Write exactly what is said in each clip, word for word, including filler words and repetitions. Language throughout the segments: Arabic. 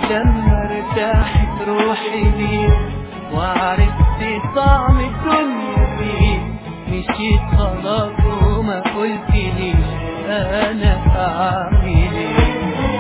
لما ارتاحت روحي ليك وعرفت طعم الدنيا فيك، مشيت خلاص وما قلتليش انا اعمل ايه.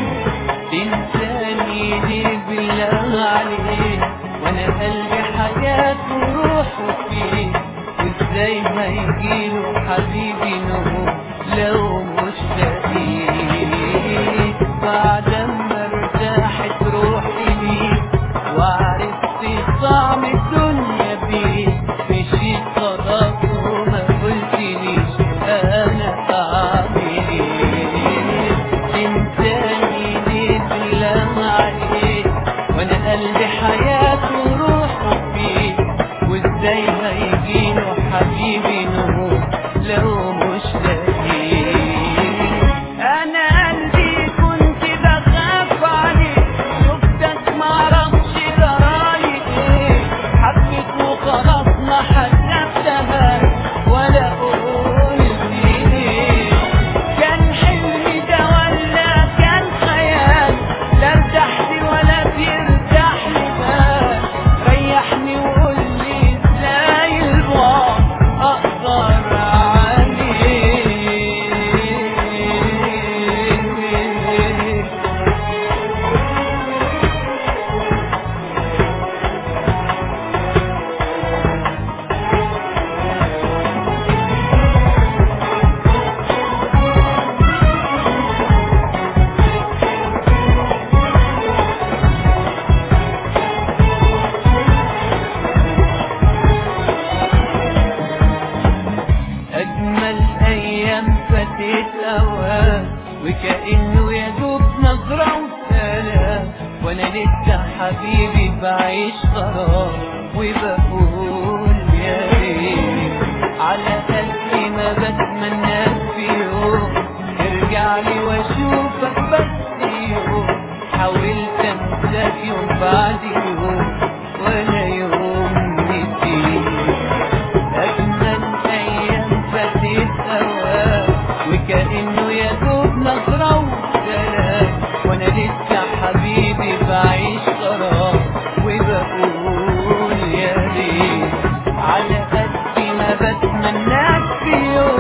تنساني ليه بالله عليك وانا قلبي حياة وروحه فيك، وازاي ما يجيله حبيبي نمو لو مش لاقيك. بعد ما ارتاحت روحي ليك وعرفت طعم الدنيا بيك، مشيت خلاص وما قلتليش انا اعمل ايه. تنساني ليه بالله عليك وانا قلبي حياة وروحه فيك، وازاي ما يجيله حبيبي نمو لو مش لاقيك. انا قلبي كنت بخاف عليك، شفتك معرفش جرالي ايه، حبيت وخلاص ما حسبتها ولا قلت ليه. كان حلمي ده ولا كان خيال، لا ارتحت ولا ترتاح لي بال، ريحني وقول لي ازاي البعد اقدر عليه. أجمل أيام فاتت أوام وكأنه يدوب نظرة وسلام، وأنا لسه حبيبي بعيش غرام وبقول يا ريت على قد ما بتمناك في يوم ترجع لي وأشوفك بس يوم. حاولت أنساك يوم بعد يوم وأنا يوم نسيت. أجمل أيام فاتت أوام وكأنه يدوب نظرة وسلام، وأنا لسه حبيبي بعيش غرام وبقول يا ريت على قد ما بتمناك في يوم